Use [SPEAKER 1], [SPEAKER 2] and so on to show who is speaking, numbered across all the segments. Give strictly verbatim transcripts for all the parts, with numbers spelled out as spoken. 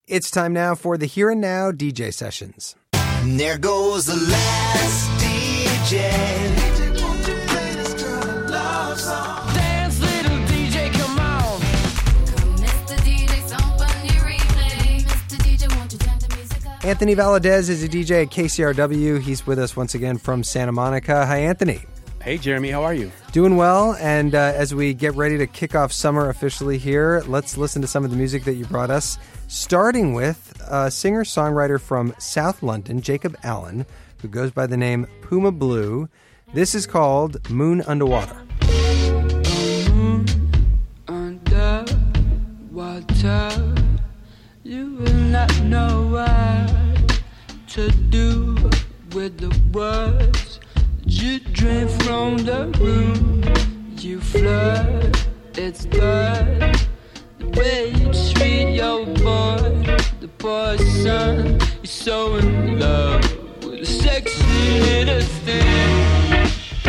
[SPEAKER 1] It's time now for the Here and Now D J sessions.
[SPEAKER 2] And there goes the last D J.
[SPEAKER 3] Dance, little D J, come on.
[SPEAKER 4] Mister D J, somebody replay. Mister D J, won't you turn the music up?
[SPEAKER 1] Anthony Valadez is a D J at K C R W. He's with us once again from Santa Monica. Hi, Anthony.
[SPEAKER 5] Hey, Jeremy, how are you?
[SPEAKER 1] Doing well, and uh, as we get ready to kick off summer officially here, let's listen to some of the music that you brought us, starting with a singer-songwriter from South London, Jacob Allen, who goes by the name Puma Blue. This is called Moon Underwater.
[SPEAKER 3] Moon underwater, you will not know what to do with the words you drink from the room. You flood its blood. The way you treat your boy, the poor son, he's so in love with a sexy little thing.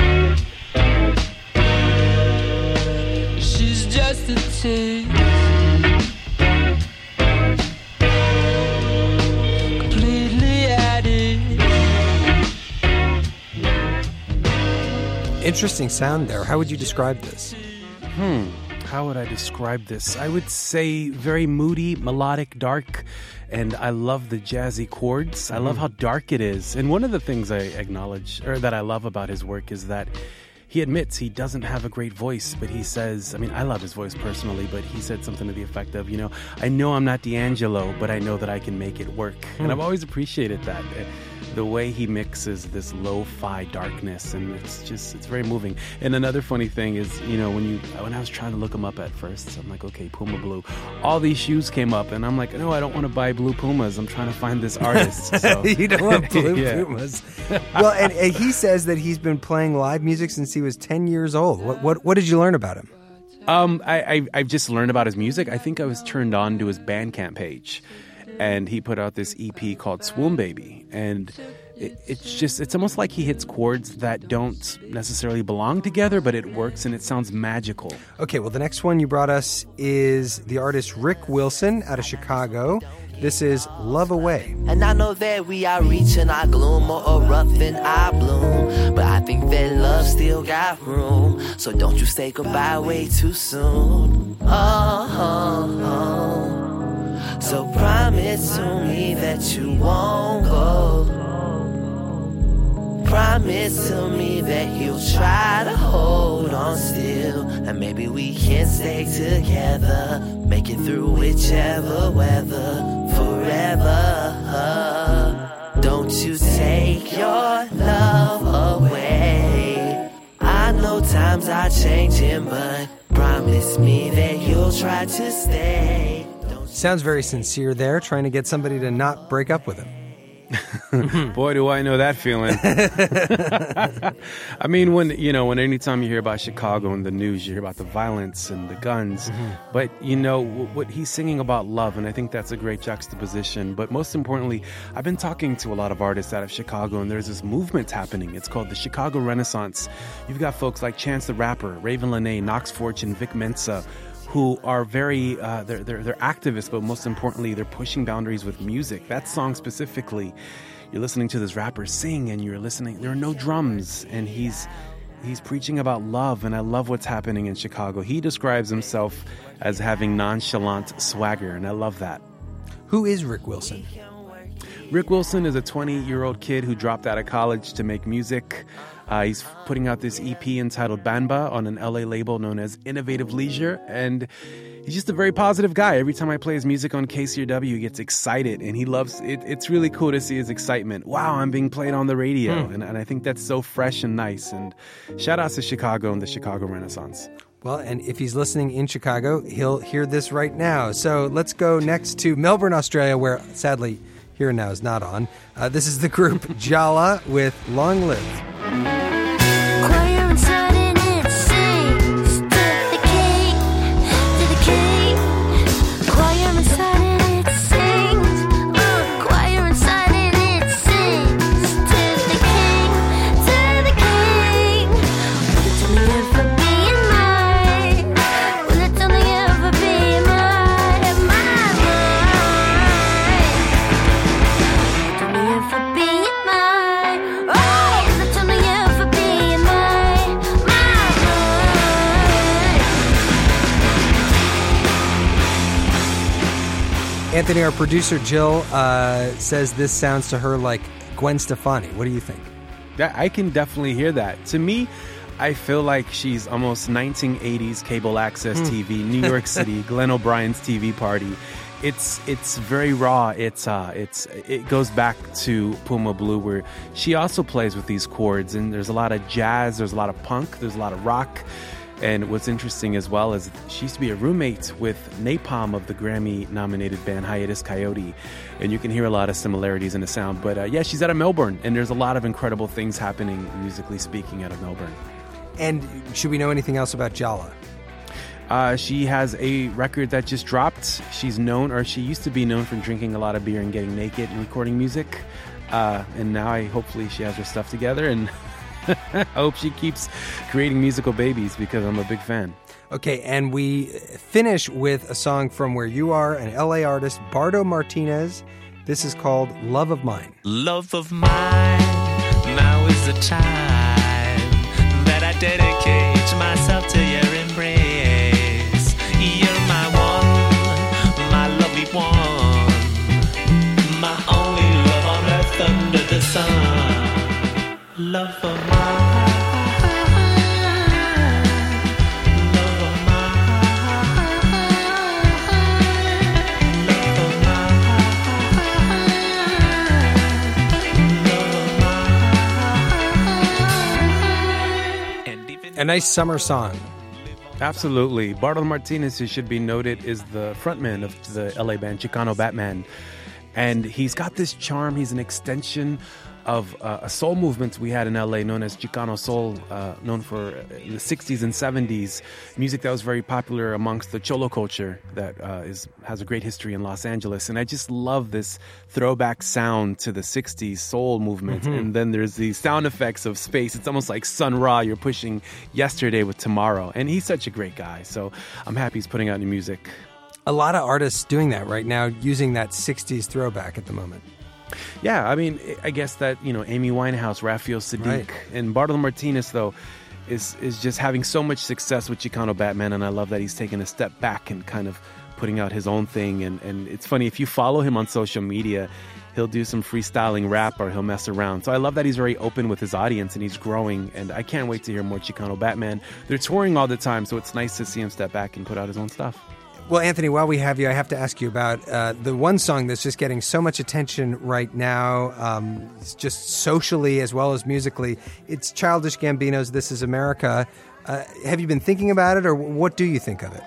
[SPEAKER 3] She's just a tease, completely at it.
[SPEAKER 1] Interesting sound there. How would you describe this?
[SPEAKER 5] Hmm. How would I describe this? I would say very moody, melodic, dark, and I love the jazzy chords. I love how dark it is. And one of the things I acknowledge, or that I love about his work, is that he admits he doesn't have a great voice, but he says, I mean, I love his voice personally, but he said something to the effect of, you know, I know I'm not D'Angelo, but I know that I can make it work. Mm. And I've always appreciated that. The way he mixes this lo-fi darkness, and it's just, it's very moving. And another funny thing is, you know, when you, when I was trying to look him up at first, I'm like, okay, Puma Blue. All these shoes came up, and I'm like, no, I don't want to buy blue Pumas. I'm trying to find this artist. So.
[SPEAKER 1] You don't want blue
[SPEAKER 5] Yeah.
[SPEAKER 1] Pumas. Well, and, and he says that he's been playing live music since he was ten years old. What what, what did you learn about him?
[SPEAKER 5] Um, I, I, I've just learned about his music. I think I was turned on to his Bandcamp page. And he put out this E P called Swoon Baby. And it, it's just, it's almost like he hits chords that don't necessarily belong together, but it works and it sounds magical.
[SPEAKER 1] Okay, well, the next one you brought us is the artist Rick Wilson out of Chicago. This is Love Away.
[SPEAKER 6] And I know that we are reaching our gloom or erupting our bloom, but I think that love still got room. So don't you say goodbye way too soon. Oh, oh, oh. So promise to me that you won't go. Promise to me that you'll try to hold on still, and maybe we can stay together, make it through whichever weather, forever. Don't you take your love away. I know times are changing, but promise me that you'll try to stay.
[SPEAKER 1] Sounds very sincere there, trying to get somebody to not break up with him.
[SPEAKER 5] Boy, do I know that feeling. I mean, when, you know, when anytime you hear about Chicago in the news, you hear about the violence and the guns. Mm-hmm. But, you know, w- what he's singing about love, and I think that's a great juxtaposition. But most importantly, I've been talking to a lot of artists out of Chicago, and there's this movement happening. It's called the Chicago Renaissance. You've got folks like Chance the Rapper, Raven Lenae, Knox Fortune, Vic Mensa, who are very, uh, they're, they're, they're activists, but most importantly, they're pushing boundaries with music. That song specifically, you're listening to this rapper sing, and you're listening, there are no drums, and he's he's preaching about love, and I love what's happening in Chicago. He describes himself as having nonchalant swagger, and I love that.
[SPEAKER 1] Who is Rick Wilson?
[SPEAKER 5] Rick Wilson is a twenty-year-old kid who dropped out of college to make music. Uh, he's putting out this E P entitled Banba on an L A label known as Innovative Leisure, and he's just a very positive guy. Every time I play his music on K C R W, he gets excited, and he loves it. It's really cool to see his excitement. Wow, I'm being played on the radio, mm. and, and I think that's so fresh and nice. And shout out to Chicago and the Chicago Renaissance.
[SPEAKER 1] Well, and if he's listening in Chicago, he'll hear this right now. So let's go next to Melbourne, Australia, where sadly Here and Now is not on. Uh, this is the group Jala with Long Live.
[SPEAKER 4] Choir inside and it sings to the king, to the king. Choir inside and it sings, oh, choir inside and it sings to the king, to the king. Will it only ever be mine? Will it only ever be mine, my, mine?
[SPEAKER 1] Anthony, our producer Jill, uh, says this sounds to her like Gwen Stefani. What do you think?
[SPEAKER 5] That, I can definitely hear that. To me, I feel like she's almost nineteen eighties cable access
[SPEAKER 1] Mm.
[SPEAKER 5] T V, New York City, Glenn O'Brien's T V party. It's it's very raw. It's uh it's it goes back to Puma Blue, where she also plays with these chords, and there's a lot of jazz, there's a lot of punk, there's a lot of rock. And what's interesting as well is she used to be a roommate with Napalm of the Grammy-nominated band Hiatus Coyote, and you can hear a lot of similarities in the sound. But uh, yeah, she's out of Melbourne, and there's a lot of incredible things happening, musically speaking, out of Melbourne.
[SPEAKER 1] And should we know anything else about Jala?
[SPEAKER 5] Uh, she has a record that just dropped. She's known, or she used to be known for drinking a lot of beer and getting naked and recording music. Uh, and now I hopefully she has her stuff together, and I hope she keeps creating musical babies because I'm a big fan.
[SPEAKER 1] Okay, and we finish with a song from where you are, an L A artist, Bardo Martinez. This is called Love of Mine.
[SPEAKER 7] Love of mine, now is the time that I dedicate myself to your embrace. You're my one, my lovely one, my only love on earth under the sun. Love of mine, love of mine, love of mine, love of mine. And even
[SPEAKER 1] A nice summer song.
[SPEAKER 5] Absolutely. Bardo Martinez, who should be noted, is the frontman of the L A band Chicano Batman. And he's got this charm. He's an extension of uh, a soul movement we had in L A known as Chicano Soul, uh, known for uh, in the sixties and seventies, music that was very popular amongst the Cholo culture that uh, is has a great history in Los Angeles. And I just love this throwback sound to the sixties soul movement. Mm-hmm. And then there's the sound effects of space. It's almost like Sun Ra. You're pushing yesterday with tomorrow. And he's such a great guy. So I'm happy he's putting out new music.
[SPEAKER 1] A lot of artists doing that right now, using that sixties throwback at the moment.
[SPEAKER 5] Yeah, I mean, I guess that, you know, Amy Winehouse, Raphael Sadiq,
[SPEAKER 1] Right.
[SPEAKER 5] and Bardo Martinez, though, is is just having so much success with Chicano Batman, and I love that he's taken a step back and kind of putting out his own thing. And, and it's funny, if you follow him on social media, he'll do some freestyling rap or he'll mess around. So I love that he's very open with his audience and he's growing, and I can't wait to hear more Chicano Batman. They're touring all the time, so it's nice to see him step back and put out his own stuff.
[SPEAKER 1] Well, Anthony, while we have you, I have to ask you about uh, the one song that's just getting so much attention right now, um, it's just socially as well as musically. It's Childish Gambino's This Is America. Uh, have you been thinking about it, or what do you think of it?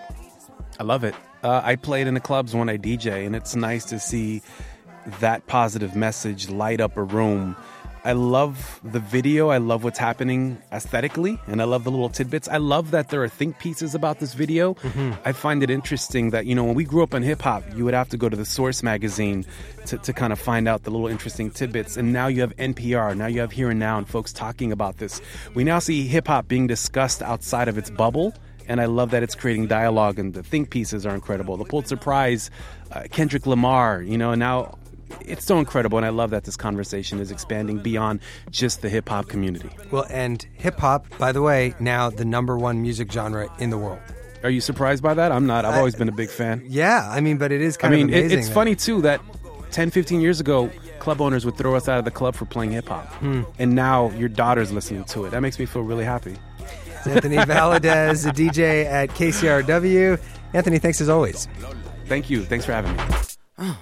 [SPEAKER 5] I love it. Uh, I played in the clubs when I D J, and it's nice to see that positive message light up a room. I love the video. I love what's happening aesthetically, and I love the little tidbits. I love that there are think pieces about this video. Mm-hmm. I find it interesting that, you know, when we grew up in hip-hop, you would have to go to the Source magazine to, to kind of find out the little interesting tidbits. And now you have N P R, now you have Here and Now, and folks talking about this. We now see hip-hop being discussed outside of its bubble, and I love that it's creating dialogue, and the think pieces are incredible. The Pulitzer Prize, uh, Kendrick Lamar, you know, and now... it's so incredible, and I love that this conversation is expanding beyond just the hip-hop community.
[SPEAKER 1] Well, and hip-hop, by the way, now the number one music genre in the world.
[SPEAKER 5] Are you surprised by that? I'm not. I've
[SPEAKER 1] I,
[SPEAKER 5] always been a big fan.
[SPEAKER 1] Yeah, I mean, but it is kind
[SPEAKER 5] I mean,
[SPEAKER 1] of amazing.
[SPEAKER 5] It, it's funny, too, that ten, fifteen years ago, club owners would throw us out of the club for playing hip-hop. Hmm. And now your daughter's listening to it. That makes me feel really happy.
[SPEAKER 1] It's Anthony Valadez, a D J at K C R W. Anthony, thanks as always.
[SPEAKER 5] Thank you. Thanks for having me.
[SPEAKER 1] Oh.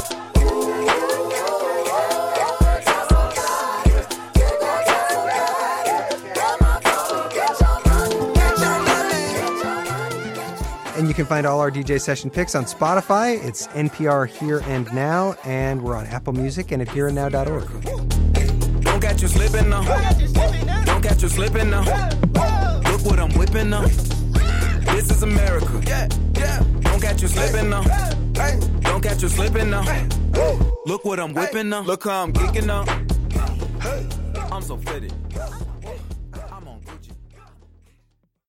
[SPEAKER 1] And you can find all our D J session picks on Spotify. It's N P R Here and Now, and we're on Apple Music and at here and now dot org.
[SPEAKER 8] Don't catch you slipping now. Don't catch you slipping now. Look what I'm whipping now. This is America. Yeah, yeah. Don't catch you slipping now. Don't catch you slipping now. Look what I'm whipping now. Look how I'm geeking now. I'm so fitted.